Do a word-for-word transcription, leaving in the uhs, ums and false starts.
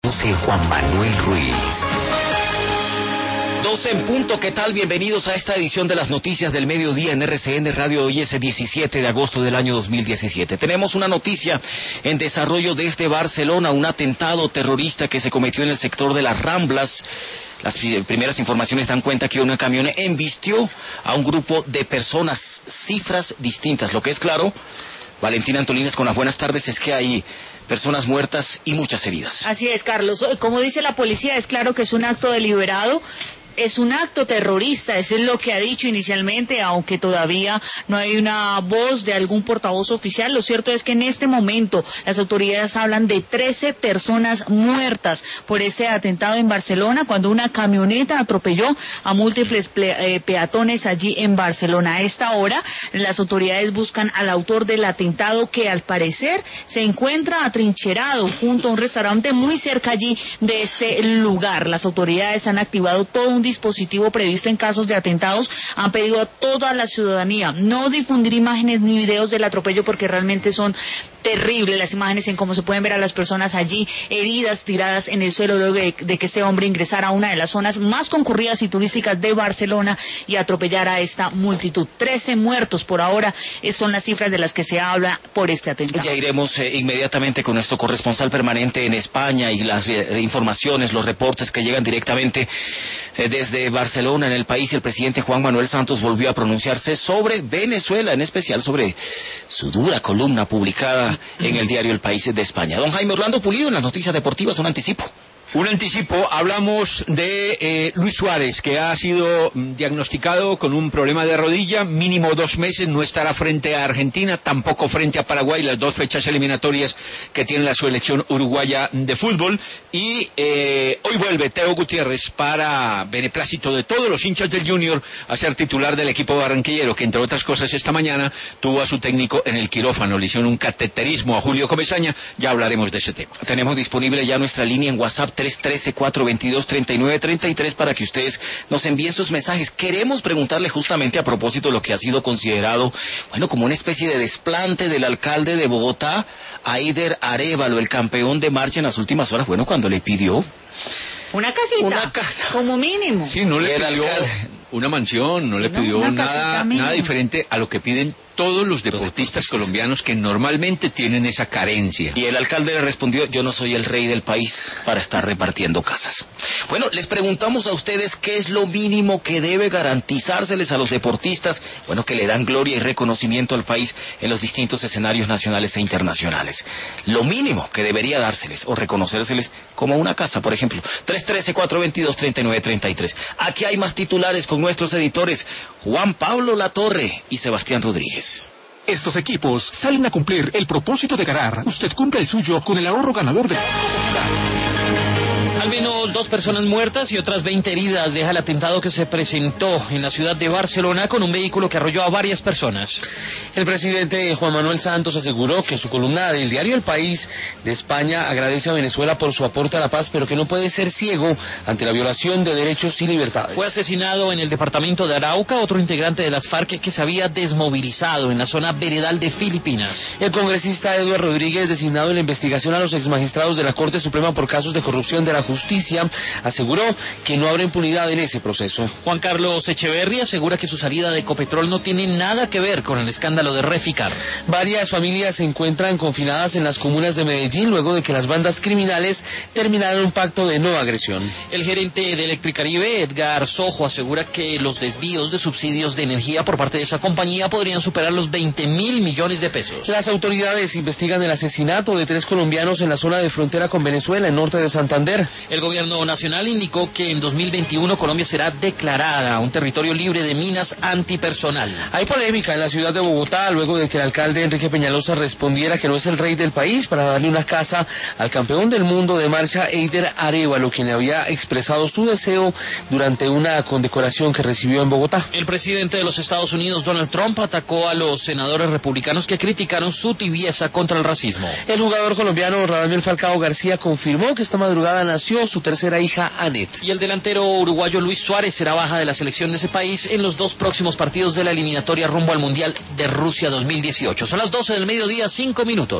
José Juan Manuel Ruiz. doce en punto, ¿qué tal? Bienvenidos a esta edición de las noticias del mediodía en R C N Radio. Hoy es diecisiete de agosto del año dos mil diecisiete. Tenemos una noticia en desarrollo desde Barcelona, un atentado terrorista que se cometió en el sector de las Ramblas. Las primeras informaciones dan cuenta que una camioneta embistió a un grupo de personas, cifras distintas. Lo que es claro, Valentina Antolínez con las buenas tardes, es que hay personas muertas y muchas heridas. Así es, Carlos. Como dice la policía, es claro que es un acto deliberado. Es un acto terrorista, eso es lo que ha dicho inicialmente, aunque todavía no hay una voz de algún portavoz oficial. Lo cierto es que en este momento las autoridades hablan de trece personas muertas por ese atentado en Barcelona, cuando una camioneta atropelló a múltiples eh, peatones allí en Barcelona. A esta hora, las autoridades buscan al autor del atentado, que al parecer se encuentra atrincherado junto a un restaurante muy cerca allí de este lugar. Las autoridades han activado todo un dispositivo previsto en casos de atentados. Han pedido a toda la ciudadanía no difundir imágenes ni videos del atropello, porque realmente son terribles las imágenes en cómo se pueden ver a las personas allí heridas, tiradas en el suelo, luego de, de que ese hombre ingresara a una de las zonas más concurridas y turísticas de Barcelona y atropellara a esta multitud. Trece muertos por ahora son las cifras de las que se habla por este atentado. Ya iremos eh, inmediatamente con nuestro corresponsal permanente en España y las eh, informaciones, los reportes que llegan directamente eh, desde Barcelona, en el país. El presidente Juan Manuel Santos volvió a pronunciarse sobre Venezuela, en especial sobre su dura columna publicada en el diario El País de España. Don Jaime Orlando Pulido, en las noticias deportivas, un anticipo. Un anticipo, hablamos de eh, Luis Suárez, que ha sido diagnosticado con un problema de rodilla, mínimo dos meses, no estará frente a Argentina, tampoco frente a Paraguay, las dos fechas eliminatorias que tiene la selección uruguaya de fútbol, y eh, hoy vuelve Teo Gutiérrez para beneplácito de todos los hinchas del Junior a ser titular del equipo barranquillero, que entre otras cosas esta mañana tuvo a su técnico en el quirófano, le hicieron un cateterismo a Julio Comesaña. Ya hablaremos de ese tema. Tenemos disponible ya nuestra línea en WhatsApp tres uno tres, cuatro dos dos, tres nueve tres tres para que ustedes nos envíen sus mensajes. Queremos preguntarle justamente a propósito de lo que ha sido considerado, bueno, como una especie de desplante del alcalde de Bogotá, Eider Arévalo, el campeón de marcha en las últimas horas, bueno, cuando le pidió una casita, una casa, como mínimo. Sí, no le pidió alcalde una mansión, no le no, pidió nada, nada diferente a lo que piden todos los deportistas colombianos que normalmente tienen esa carencia. Y el alcalde le respondió: yo no soy el rey del país para estar repartiendo casas. Bueno, les preguntamos a ustedes qué es lo mínimo que debe garantizárseles a los deportistas, bueno, que le dan gloria y reconocimiento al país en los distintos escenarios nacionales e internacionales. Lo mínimo que debería dárseles o reconocérseles, como una casa, por ejemplo. tres uno tres, cuatro dos dos, tres nueve tres tres. Aquí hay más titulares con nuestros editores Juan Pablo Latorre y Sebastián Rodríguez. Estos equipos salen a cumplir el propósito de ganar. Usted cumple el suyo con el ahorro ganador de... Al menos dos personas muertas y otras veinte heridas deja el atentado que se presentó en la ciudad de Barcelona con un vehículo que arrolló a varias personas. El presidente Juan Manuel Santos aseguró que en su columna del diario El País de España agradece a Venezuela por su aporte a la paz, pero que no puede ser ciego ante la violación de derechos y libertades. Fue asesinado en el departamento de Arauca otro integrante de las FARC que se había desmovilizado en la zona veredal de Filipinas. El congresista Eduardo Rodríguez, designado en la investigación a los exmagistrados de la Corte Suprema por casos de corrupción de la Justicia, aseguró que no habrá impunidad en ese proceso. Juan Carlos Echeverri asegura que su salida de Ecopetrol no tiene nada que ver con el escándalo de Reficar. Varias familias se encuentran confinadas en las comunas de Medellín luego de que las bandas criminales terminaron un pacto de no agresión. El gerente de Electricaribe, Edgar Sojo, asegura que los desvíos de subsidios de energía por parte de esa compañía podrían superar los veinte mil millones de pesos. Las autoridades investigan el asesinato de tres colombianos en la zona de frontera con Venezuela, en norte de Santander. El gobierno nacional indicó que en dos mil veintiuno Colombia será declarada un territorio libre de minas antipersonal. Hay polémica en la ciudad de Bogotá luego de que el alcalde Enrique Peñalosa respondiera que no es el rey del país para darle una casa al campeón del mundo de marcha Eider Arévalo, quien le había expresado su deseo durante una condecoración que recibió en Bogotá. El presidente de los Estados Unidos, Donald Trump, atacó a los senadores republicanos que criticaron su tibieza contra el racismo. El jugador colombiano Radamel Falcao García confirmó que esta madrugada nació su tercera hija, Anet. Y el delantero uruguayo Luis Suárez será baja de la selección de ese país en los dos próximos partidos de la eliminatoria rumbo al Mundial de Rusia dos mil dieciocho. Son las doce del mediodía, cinco minutos.